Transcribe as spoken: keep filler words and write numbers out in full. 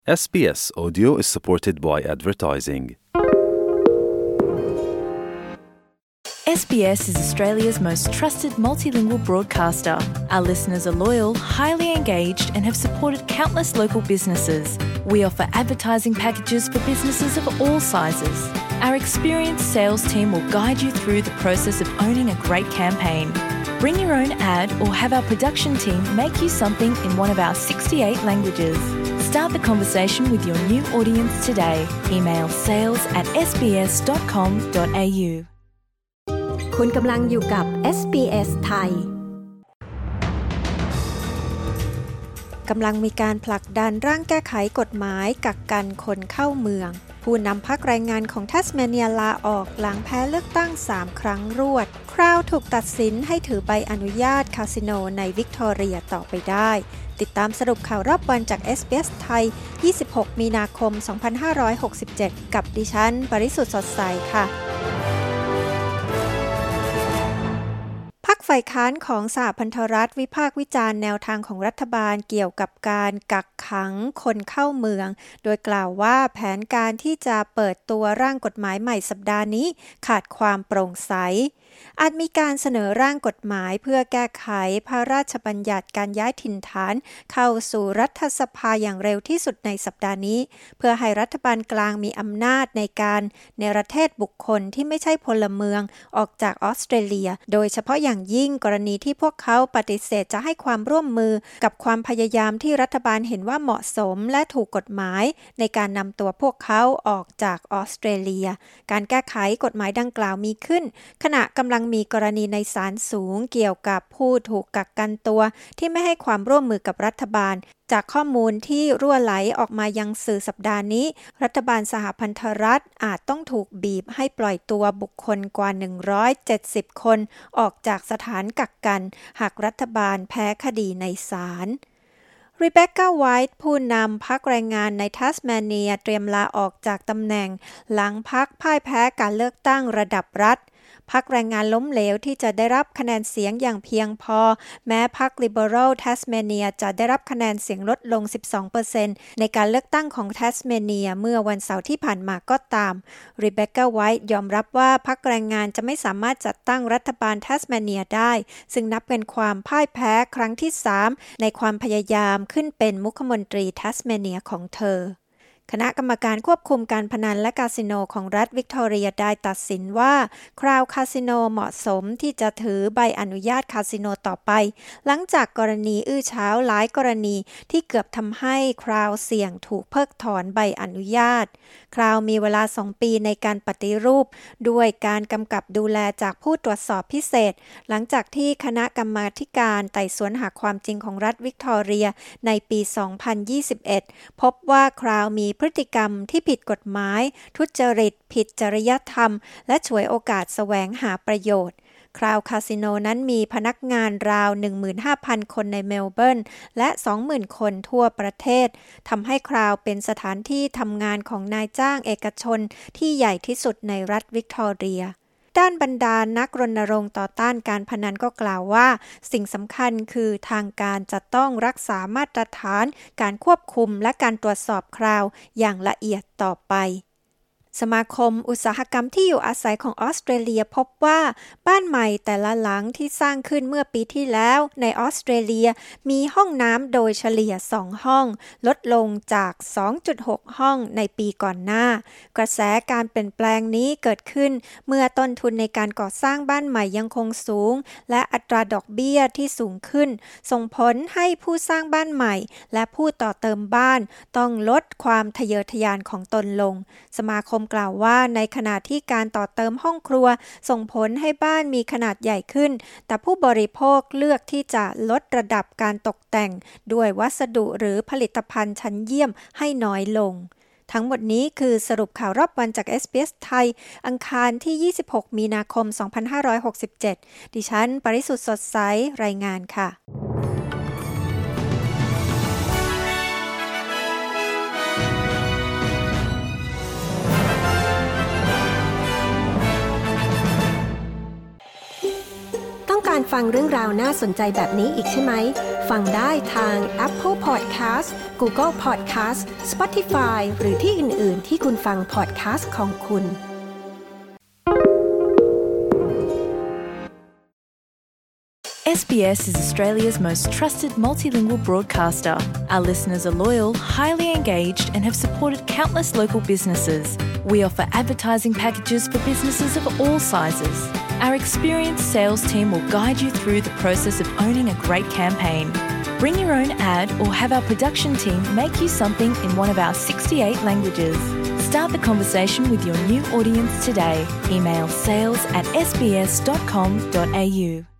เอส บี เอส Audio is supported by advertising. เอส บี เอส is Australia's most trusted multilingual broadcaster. Our listeners are loyal, highly engaged, and have supported countless local businesses. We offer advertising packages for businesses of all sizes. Our experienced sales team will guide you through the process of owning a great campaign. Bring your own ad or have our production team make you something in one of our sixty-eight languages. Start the conversation with your new audience today. Email sales at s b s dot com dot a u คุณกำลังอยู่กับ เอส บี เอส ไทยกำลังมีการผลักดันร่างแก้ไขกฎหมายกักกันคนเข้าเมืองผู้นำพรรคแรงงานของแทสเมเนียลาออกหลังแพ้เลือกตั้งสามครั้งรวดคราวถูกตัดสินให้ถือใบอนุญาตคาสิโนในวิกตอเรียต่อไปได้ติดตามสรุปข่าวรอบวันจาก เอส บี เอส ไทยยี่สิบหกมีนาคมสองพันห้าร้อยหกสิบเจ็ดกับดิฉันปริสุทธิ์สดใสค่ะพรรคฝ่ายค้านของสหพันธรัฐวิพากษ์วิจารณ์แนวทางของรัฐบาลเกี่ยวกับการกักขังคนเข้าเมืองโดยกล่าวว่าแผนการที่จะเปิดตัวร่างกฎหมายใหม่สัปดาห์นี้ขาดความโปร่งใสอาจมีการเสนอร่างกฎหมายเพื่อแก้ไขพระราชบัญญัติการย้ายถิ่นฐานเข้าสู่รัฐสภาอย่างเร็วที่สุดในสัปดาห์นี้เพื่อให้รัฐบาลกลางมีอำนาจในการเนรเทศบุคคลที่ไม่ใช่พลเมืองออกจากออสเตรเลียโดยเฉพาะอย่างยิ่งกรณีที่พวกเขาปฏิเสธจะให้ความร่วมมือกับความพยายามที่รัฐบาลเห็นว่าเหมาะสมและถูกกฎหมายในการนำตัวพวกเขาออกจากออสเตรเลียการแก้ไขกฎหมายดังกล่าวมีขึ้นขณะกำลังมีกรณีในศาลสูงเกี่ยวกับผู้ถูกกักกันตัวที่ไม่ให้ความร่วมมือกับรัฐบาลจากข้อมูลที่รั่วไหลออกมายังสื่อสัปดาห์นี้รัฐบาลสหพันธรัฐอาจต้องถูกบีบให้ปล่อยตัวบุคคลกว่าหนึ่งร้อยเจ็ดสิบคนออกจากสถานกักกันหากรัฐบาลแพ้คดีในศาลรีเบคก้าไวท์ผู้นำพรรคแรงงานในทัสมาเนียเตรียมลาออกจากตำแหน่งหลังพรรคพ่ายแพ้การเลือกตั้งระดับรัฐพรรคแรงงานล้มเหลวที่จะได้รับคะแนนเสียงอย่างเพียงพอแม้พรรค Liberal Tasmania จะได้รับคะแนนเสียงลดลง สิบสองเปอร์เซ็นต์ ในการเลือกตั้งของ Tasmania เมื่อวันเสาร์ที่ผ่านมาก็ตาม Rebecca White ยอมรับว่าพรรคแรงงานจะไม่สามารถจัดตั้งรัฐบาล Tasmania ได้ซึ่งนับเป็นความพ่ายแพ้ครั้งที่สามในความพยายามขึ้นเป็นมุขมนตรี Tasmania ของเธอคณะกรรมการควบคุมการพนันและคาสิโนของรัฐวิกตอเรียได้ตัดสินว่าคราวคาสิโนเหมาะสมที่จะถือใบอนุญาตคาสิโนต่อไปหลังจากกรณีอื้อฉาวหลายกรณีที่เกือบทำให้คราวเสี่ยงถูกเพิกถอนใบอนุญาตคราวมีเวลาสองปีในการปฏิรูปด้วยการกำกับดูแลจากผู้ตรวจสอบพิเศษหลังจากที่คณะกรรมาธิการไต่สวนหาความจริงของรัฐวิกตอเรียในปีสองพันยี่สิบเอ็ดพบว่าคราวมีพฤติกรรมที่ผิดกฎหมายทุจริตผิดจริยธรรมและฉวยโอกาสแสวงหาประโยชน์คราวคาสิโนนั้นมีพนักงานราว หนึ่งหมื่นห้าพัน คนในเมลเบิร์นและ สองหมื่น คนทั่วประเทศทำให้คราวเป็นสถานที่ทำงานของนายจ้างเอกชนที่ใหญ่ที่สุดในรัฐวิกตอเรียด้านบรรดานักรณรงค์ต่อต้านการพนันก็กล่าวว่าสิ่งสำคัญคือทางการจะต้องรักษามาตรฐานการควบคุมและการตรวจสอบคราวอย่างละเอียดต่อไปสมาคมอุตสาหกรรมที่อยู่อาศัยของออสเตรเลียพบว่าบ้านใหม่แต่ละหลังที่สร้างขึ้นเมื่อปีที่แล้วในออสเตรเลียมีห้องน้ำโดยเฉลี่ยสองห้องลดลงจาก สองจุดหก ห้องในปีก่อนหน้ากระแสการเปลี่ยนแปลงนี้เกิดขึ้นเมื่อต้นทุนในการก่อสร้างบ้านใหม่ยังคงสูงและอัตราดอกเบี้ยที่สูงขึ้นส่งผลให้ผู้สร้างบ้านใหม่และผู้ต่อเติมบ้านต้องลดความทะเยอทะยานของตนลงสมาคมกล่าวว่าในขณะที่การต่อเติมห้องครัวส่งผลให้บ้านมีขนาดใหญ่ขึ้นแต่ผู้บริโภคเลือกที่จะลดระดับการตกแต่งด้วยวัสดุหรือผลิตภัณฑ์ชั้นเยี่ยมให้น้อยลงทั้งหมดนี้คือสรุปข่าวรอบวันจาก เอส บี เอส ไทยอังคารที่ยี่สิบหกมีนาคมสองพันห้าร้อยหกสิบเจ็ดดิฉันปริสุทธิ์สดใสรายงานค่ะ ต้องการฟังเรื่องราวน่าสนใจแบบนี้อีกใช่ไหมฟังได้ทาง Apple Podcast Google Podcast Spotify หรือที่อื่นๆที่คุณฟัง podcast ของคุณเอส บี เอสis Australia's most trusted multilingual broadcaster. Our listeners are loyal, highly engaged, and have supported countless local businesses. We offer advertising packages for businesses of all sizes. Our experienced sales team will guide you through the process of owning a great campaign. Bring your own ad or have our production team make you something in one of our sixty-eight languages. Start the conversation with your new audience today. Email sales at s b s dot com dot a u.